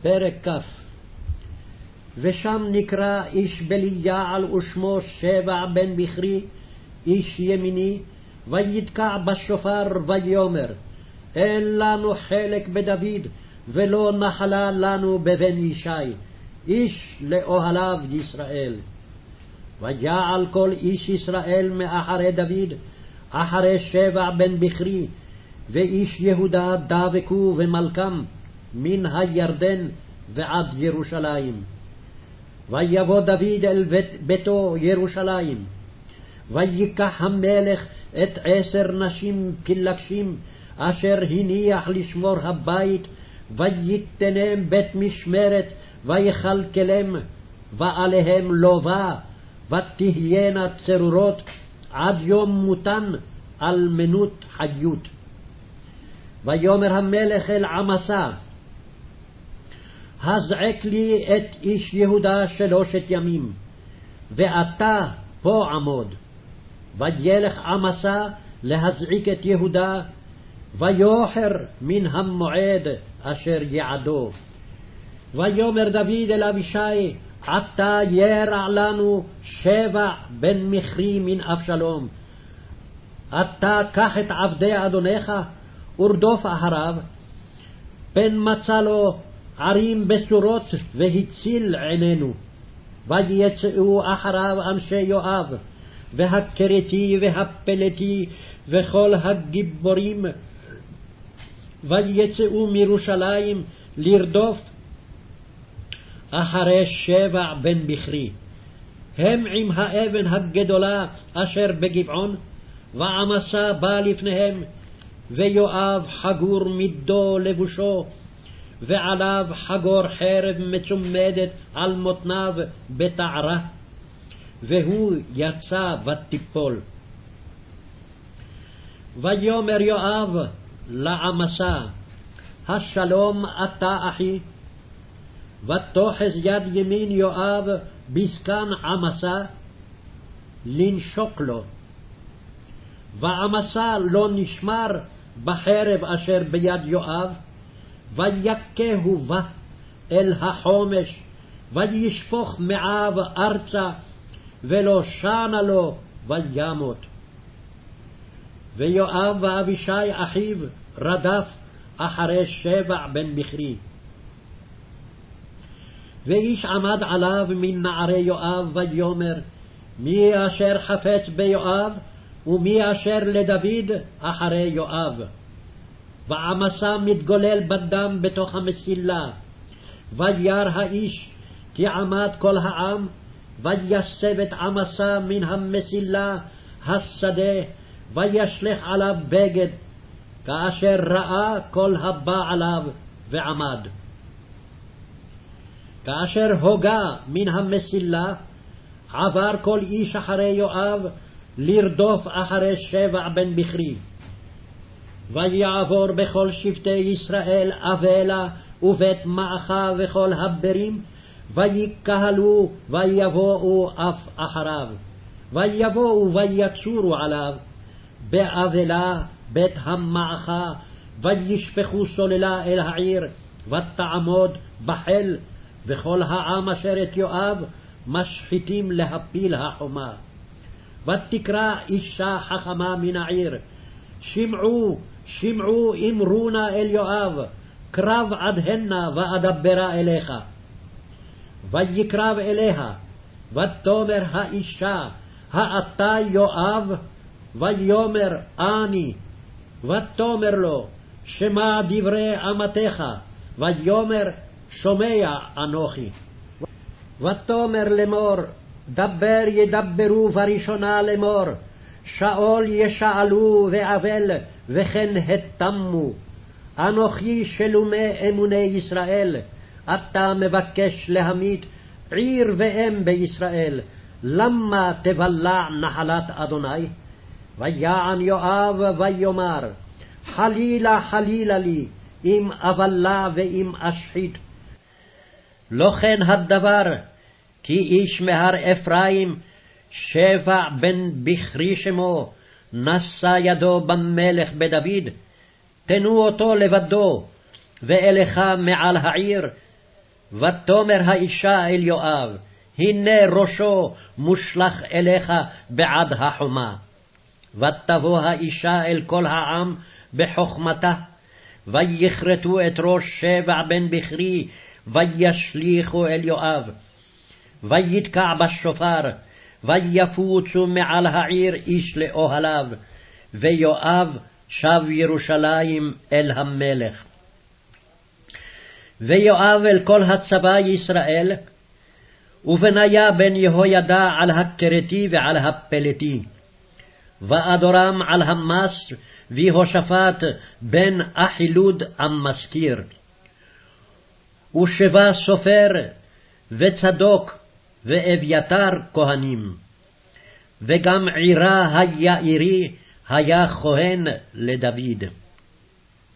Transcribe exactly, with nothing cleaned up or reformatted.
פרק כ'. ושם נקרא איש בליעל ושמו שבע בן בכרי, איש ימיני, ויתקע בשופר ויאמר, אין לנו חלק בדוד, ולא נחלה לנו בבן ישי, איש לאוהליו ישראל. ויעל כל איש ישראל מאחרי דוד, אחרי שבע בן בכרי, ואיש יהודה דבקו ומלכם, מן הירדן ועד ירושלים. ויבוא דוד אל בית, ביתו ירושלים, ויקח המלך את עשר נשים פילגשים, אשר הניח לשמור הבית, ויתנם בית משמרת, ויכלכלם, ועליהם לובה, ותהיינה צרורות, עד יום מותן על מנות חיות. ויאמר המלך אל עמסה, הזעק לי את איש יהודה שלושת ימים, ואתה פה עמוד. וילך עמסה להזעיק את יהודה, ויוחר מן המועד אשר יעדו. ויאמר דוד אל אבישי, עתה ירע לנו שבע בן מכרי מן אבשלום. אתה קח את עבדי אדונך ורדוף אחריו, פן מצא לו ערים בצורות והציל עינינו. ויצאו אחריו אנשי יואב, והכרתי והפלתי וכל הגיבורים, ויצאו מירושלים לרדוף אחרי שבע בן בכרי. הם עם האבן הגדולה אשר בגבעון, ועמסה בא לפניהם, ויואב חגור מידו לבושו, ועליו חגור חרב מצומדת על מותניו בתערה, והוא יצא ותיפול. ויאמר יואב לעמסה, השלום אתה אחי? ותאחז יד ימין יואב בזקן עמסה לנשוק לו. ועמסה לא נשמר בחרב אשר ביד יואב, ויכהו בה אל החומש, וישפוך מעיו ארצה, ולא שנה לו וימות. ויואב ואבישי אחיו רדף אחרי שבע בן בכרי. ואיש עמד עליו מן נערי יואב, ויאמר, מי אשר חפץ ביואב, ומי אשר לדוד אחרי יואב? ועמסה מתגולל בדם בתוך המסילה. וירא האיש כי עמד כל העם, ויסב את עמסה מן המסילה השדה, וישלך עליו בגד, כאשר ראה כל הבא עליו ועמד. כאשר הוגה מן המסילה, עבר כל איש אחרי יואב לרדוף אחרי שבע בן בכרי. ויעבור בכל שבטי ישראל אבלה ובית מעכה וכל הברים, ויקהלו ויבואו אף אחריו, ויבואו ויצורו עליו באבלה בית המעכה, וישפכו סוללה אל העיר, ותעמוד בחל, וכל העם אשר את יואב משחיתים להפיל החומה. ותקרא אישה חכמה מן העיר, שמעו, שמעו אמרונה אל יואב, קרב עד הנה ואדברה אליך. ויקרב אליה, ותאמר האישה, האתה יואב? ויאמר אני. ותאמר לו, שמע דברי אמתך? ויאמר, שומע אנוכי. ותאמר לאמור, דבר ידברו בראשונה לאמור, שאול ישאלו ואבל, וכן התמו. אנוכי שלומי אמוני ישראל, אתה מבקש להמית עיר ואם בישראל, למה תבלע נחלת אדוני? ויען יואב ויאמר, חלילה חלילה לי, אם אבלע ואם אשחית. לא כן הדבר, כי איש מהר אפרים, שבע בן בכרי שמו, נשא ידו במלך בדוד. תנו אותו לבדו, ואליך מעל העיר, ותאמר האישה אל יואב, הנה ראשו מושלך אליך בעד החומה. ותבוא האישה אל כל העם בחכמתה, ויכרתו את ראש שבע בן בכרי, וישליכו אל יואב. ויתקע בשופר, ויפוצו מעל העיר איש לאוהליו, ויואב שב ירושלים אל המלך. ויואב אל כל הצבא ישראל, ובניה בן יהוידע על הכרתי ועל הפלתי, ואדורם על המס, ויהושפט בן אחילוד המזכיר, ושבע סופר, וצדוק, ואביתר כהנים, וגם עירה היעירי היה כהן לדוד.